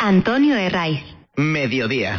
Antonio Herraiz. Mediodía.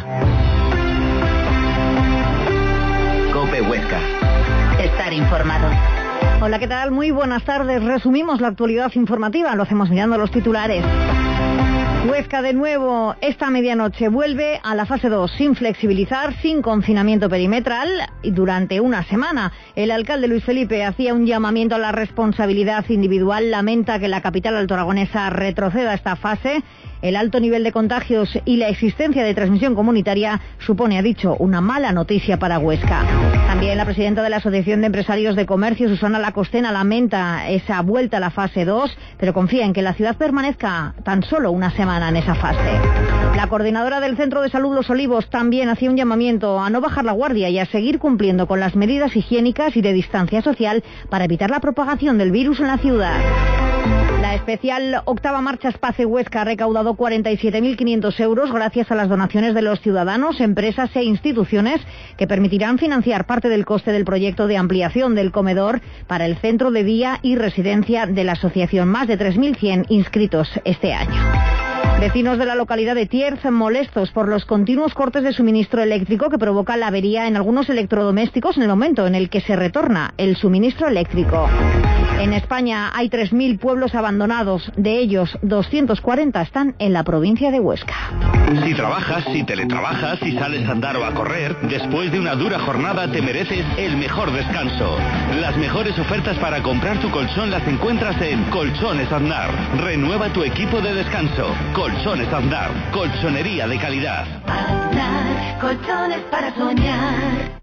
COPE Huesca. Estar informado. Hola, ¿qué tal? Muy buenas tardes. Resumimos la actualidad informativa. Lo hacemos mirando los titulares. Huesca de nuevo esta medianoche vuelve a la fase 2 sin flexibilizar, sin confinamiento perimetral y durante una semana. El alcalde Luis Felipe hacía un llamamiento a la responsabilidad individual, lamenta que la capital altoaragonesa retroceda esta fase. El alto nivel de contagios y la existencia de transmisión comunitaria supone, ha dicho, una mala noticia para Huesca. También la presidenta de la Asociación de Empresarios de Comercio, Susana Lacostena, lamenta esa vuelta a la fase 2, pero confía en que la ciudad permanezca tan solo una semana en esa fase. La coordinadora del Centro de Salud Los Olivos también hacía un llamamiento a no bajar la guardia y a seguir cumpliendo con las medidas higiénicas y de distancia social para evitar la propagación del virus en la ciudad. La especial octava Marcha Espace Huesca ha recaudado 47.500 euros gracias a las donaciones de los ciudadanos, empresas e instituciones que permitirán financiar parte del coste del proyecto de ampliación del comedor para el centro de día y residencia de la asociación. Más de 3.100 inscritos este año. Vecinos de la localidad de Tierz molestos por los continuos cortes de suministro eléctrico que provoca la avería en algunos electrodomésticos en el momento en el que se retorna el suministro eléctrico. En España hay 3.000 pueblos abandonados, de ellos 240 están en la provincia de Huesca. Si trabajas, si teletrabajas, si sales a andar o a correr, después de una dura jornada te mereces el mejor descanso. Las mejores ofertas para comprar tu colchón las encuentras en Colchones Aznar. Renueva tu equipo de descanso. Colchones Aznar, colchonería de calidad. Aznar, colchones para soñar.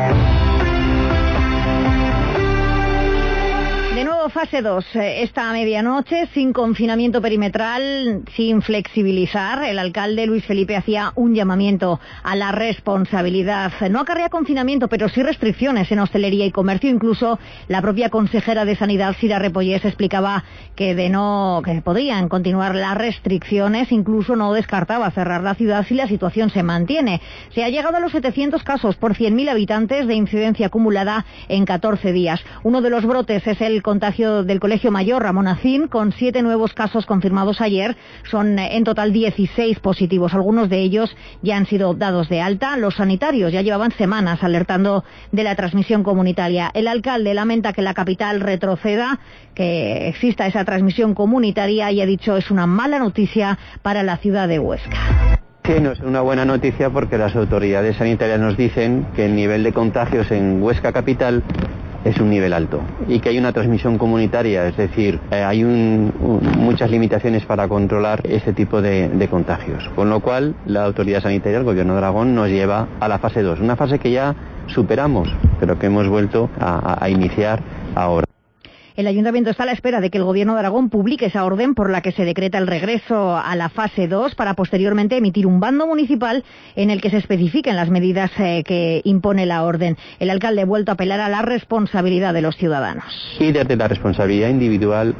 De nuevo fase 2, esta medianoche, sin confinamiento perimetral, sin flexibilizar. El alcalde Luis Felipe hacía un llamamiento a la responsabilidad. No acarrea confinamiento, pero sí restricciones en hostelería y comercio. Incluso la propia consejera de Sanidad, Sira Repollés, explicaba que podrían continuar las restricciones. Incluso no descartaba cerrar la ciudad si la situación se mantiene. Se ha llegado a los 700 casos por 100.000 habitantes de incidencia acumulada en 14 días. Uno de los brotes es el contagio del Colegio Mayor Ramón Acín, con 7 nuevos casos confirmados ayer. Son en total 16 positivos. Algunos de ellos ya han sido dados de alta. Los sanitarios ya llevaban semanas alertando de la transmisión comunitaria. El alcalde lamenta que la capital retroceda, que exista esa transmisión comunitaria, y ha dicho es una mala noticia para la ciudad de Huesca. Sí, no es una buena noticia porque las autoridades sanitarias nos dicen que el nivel de contagios en Huesca capital es un nivel alto y que hay una transmisión comunitaria, es decir, hay muchas limitaciones para controlar este tipo de contagios. Con lo cual, la autoridad sanitaria, el Gobierno de Aragón, nos lleva a la fase 2, una fase que ya superamos, pero que hemos vuelto a iniciar ahora. El Ayuntamiento está a la espera de que el Gobierno de Aragón publique esa orden por la que se decreta el regreso a la fase 2 para posteriormente emitir un bando municipal en el que se especifiquen las medidas que impone la orden. El alcalde ha vuelto a apelar a la responsabilidad de los ciudadanos. Y desde la responsabilidad individual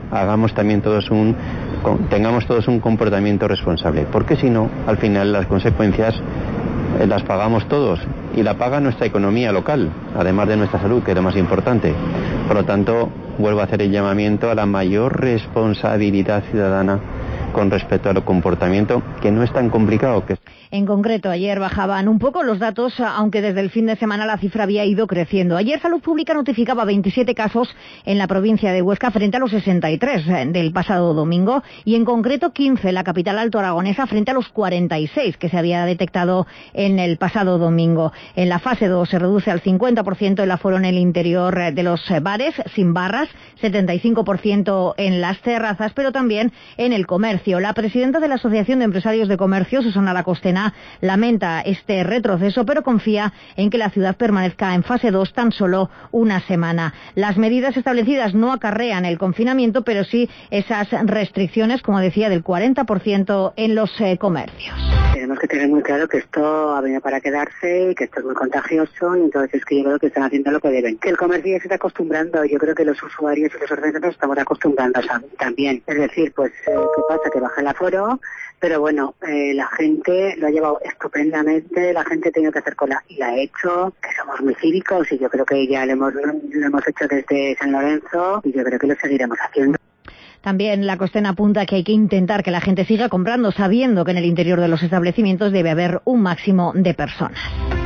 tengamos todos un comportamiento responsable, porque si no, al final las consecuencias las pagamos todos y la paga nuestra economía local, además de nuestra salud, que es lo más importante. Por lo tanto, vuelvo a hacer el llamamiento a la mayor responsabilidad ciudadana con respecto al comportamiento, que no es tan complicado. En concreto, ayer bajaban un poco los datos, aunque desde el fin de semana la cifra había ido creciendo. Ayer Salud Pública notificaba 27 casos en la provincia de Huesca frente a los 63 del pasado domingo, y en concreto 15 en la capital altoaragonesa frente a los 46 que se había detectado en el pasado domingo. En la fase 2 se reduce al 50% el aforo en el interior de los bares sin barras, 75% en las terrazas, pero también en el comercio. La presidenta de la Asociación de Empresarios de Comercio, Susana Lacostena, lamenta este retroceso, pero confía en que la ciudad permanezca en fase 2 tan solo una semana. Las medidas establecidas no acarrean el confinamiento, pero sí esas restricciones, como decía, del 40% en los comercios. Tenemos que tener muy claro que esto ha venido para quedarse y que esto es muy contagioso, y entonces es que yo creo que están haciendo lo que deben. Que el comercio ya se está acostumbrando, yo creo que los usuarios y los organizadores estamos acostumbrando también. Es decir, pues, ¿qué pasa? Que baja el aforo, pero bueno, la gente lo ha llevado estupendamente, la gente ha tenido que hacer cola y la ha hecho, que somos muy cívicos, y yo creo que ya lo hemos hecho desde San Lorenzo, y yo creo que lo seguiremos haciendo. También la COSTEN apunta que hay que intentar que la gente siga comprando, sabiendo que en el interior de los establecimientos debe haber un máximo de personas.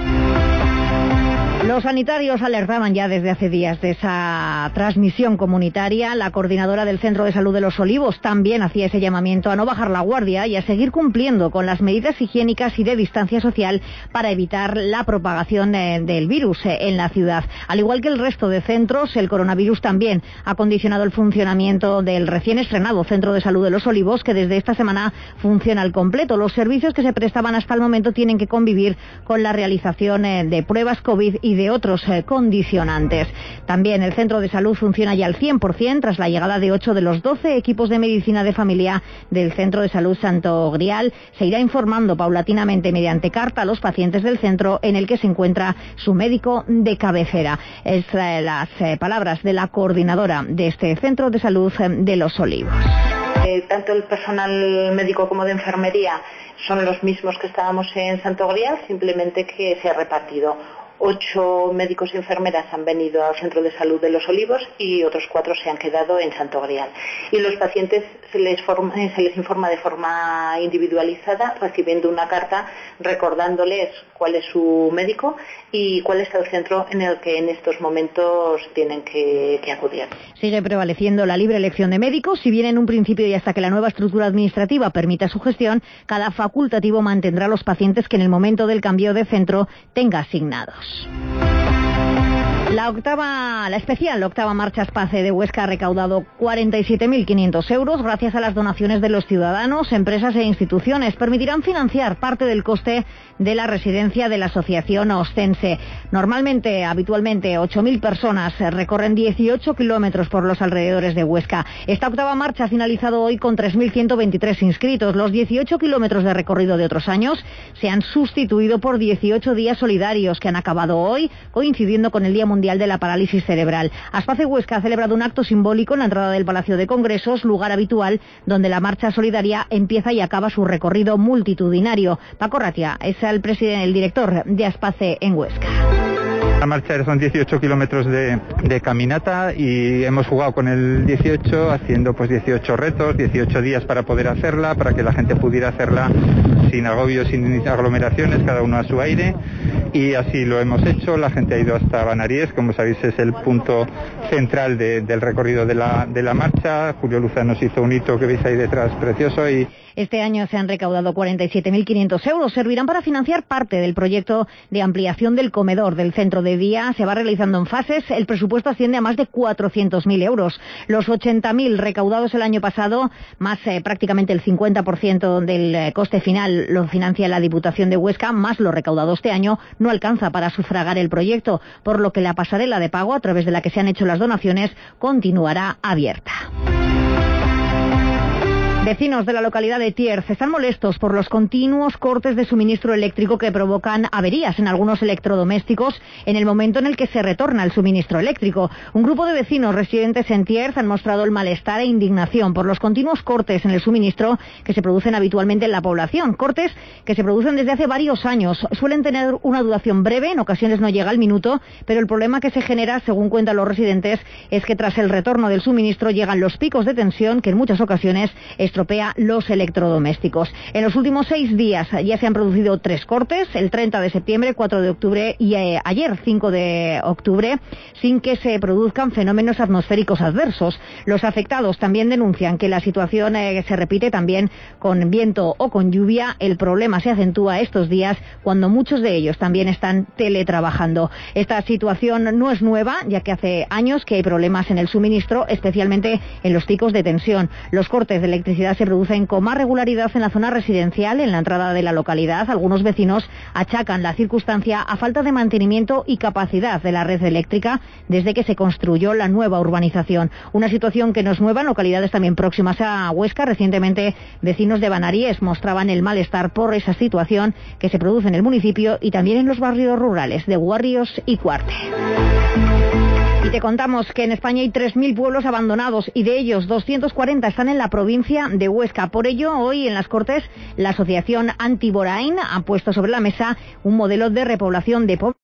Los sanitarios alertaban ya desde hace días de esa transmisión comunitaria. La coordinadora del Centro de Salud de Los Olivos también hacía ese llamamiento a no bajar la guardia y a seguir cumpliendo con las medidas higiénicas y de distancia social para evitar la propagación del virus en la ciudad. Al igual que el resto de centros, el coronavirus también ha condicionado el funcionamiento del recién estrenado Centro de Salud de Los Olivos, que desde esta semana funciona al completo. Los servicios que se prestaban hasta el momento tienen que convivir con la realización de pruebas COVID y de otros condicionantes. También el centro de salud funciona ya al 100% tras la llegada de 8 de los 12 equipos de medicina de familia del Centro de Salud Santo Grial. Se irá informando paulatinamente mediante carta a los pacientes del centro en el que se encuentra su médico de cabecera. Es las palabras de la coordinadora de este Centro de Salud de Los Olivos. Tanto el personal médico como de enfermería son los mismos que estábamos en Santo Grial, simplemente que se ha repartido. 8 médicos y enfermeras han venido al Centro de Salud de Los Olivos y otros 4 se han quedado en Santo Grial. Y los pacientes se les informa de forma individualizada, recibiendo una carta recordándoles cuál es su médico y cuál es el centro en el que en estos momentos tienen que acudir. Sigue prevaleciendo la libre elección de médicos, si bien en un principio y hasta que la nueva estructura administrativa permita su gestión, cada facultativo mantendrá a los pacientes que en el momento del cambio de centro tenga asignados. La octava Marcha Space de Huesca ha recaudado 47.500 euros gracias a las donaciones de los ciudadanos, empresas e instituciones. Permitirán financiar parte del coste de la residencia de la asociación ostense. Habitualmente, 8.000 personas recorren 18 kilómetros por los alrededores de Huesca. Esta octava marcha ha finalizado hoy con 3.123 inscritos. Los 18 kilómetros de recorrido de otros años se han sustituido por 18 días solidarios que han acabado hoy, coincidiendo con el Día Mundial de la Parálisis Cerebral. Aspace Huesca ha celebrado un acto simbólico en la entrada del Palacio de Congresos, lugar habitual donde la marcha solidaria empieza y acaba su recorrido multitudinario. Paco Ratia es el director de Aspace en Huesca. La marcha son 18 kilómetros de caminata y hemos jugado con el 18 haciendo 18 retos, 18 días para poder hacerla, para que la gente pudiera hacerla sin agobios, sin aglomeraciones, cada uno a su aire, y así lo hemos hecho. La gente ha ido hasta Banaries, como sabéis es el punto central del recorrido de la marcha. Julio Luza nos hizo un hito que veis ahí detrás, precioso. Y este año se han recaudado 47.500 euros. Servirán para financiar parte del proyecto de ampliación del comedor del centro de día. Se va realizando en fases. El presupuesto asciende a más de 400.000 euros. Los 80.000 recaudados el año pasado, más prácticamente el 50% del coste final lo financia la Diputación de Huesca, más lo recaudado este año no alcanza para sufragar el proyecto, por lo que la pasarela de pago a través de la que se han hecho las donaciones continuará abierta. Vecinos de la localidad de Tierz están molestos por los continuos cortes de suministro eléctrico que provocan averías en algunos electrodomésticos en el momento en el que se retorna el suministro eléctrico. Un grupo de vecinos residentes en Tierz han mostrado el malestar e indignación por los continuos cortes en el suministro que se producen habitualmente en la población. Cortes que se producen desde hace varios años. Suelen tener una duración breve, en ocasiones no llega al minuto, pero el problema que se genera, según cuentan los residentes, es que tras el retorno del suministro llegan los picos de tensión que en muchas ocasiones estropea los electrodomésticos. En los últimos 6 días ya se han producido 3 cortes, el 30 de septiembre, 4 de octubre y ayer 5 de octubre, sin que se produzcan fenómenos atmosféricos adversos. Los afectados también denuncian que la situación se repite también con viento o con lluvia. El problema se acentúa estos días cuando muchos de ellos también están teletrabajando. Esta situación no es nueva, ya que hace años que hay problemas en el suministro, especialmente en los picos de tensión. Los cortes de electricidad se producen con más regularidad en la zona residencial, en la entrada de la localidad. Algunos vecinos achacan la circunstancia a falta de mantenimiento y capacidad de la red eléctrica desde que se construyó la nueva urbanización. Una situación que no es nueva en localidades también próximas a Huesca. Recientemente, vecinos de Banaries mostraban el malestar por esa situación que se produce en el municipio y también en los barrios rurales de Guarrios y Cuarte. Y te contamos que en España hay 3.000 pueblos abandonados y de ellos 240 están en la provincia de Huesca. Por ello, hoy en las Cortes, la asociación Anti-Borain ha puesto sobre la mesa un modelo de repoblación de población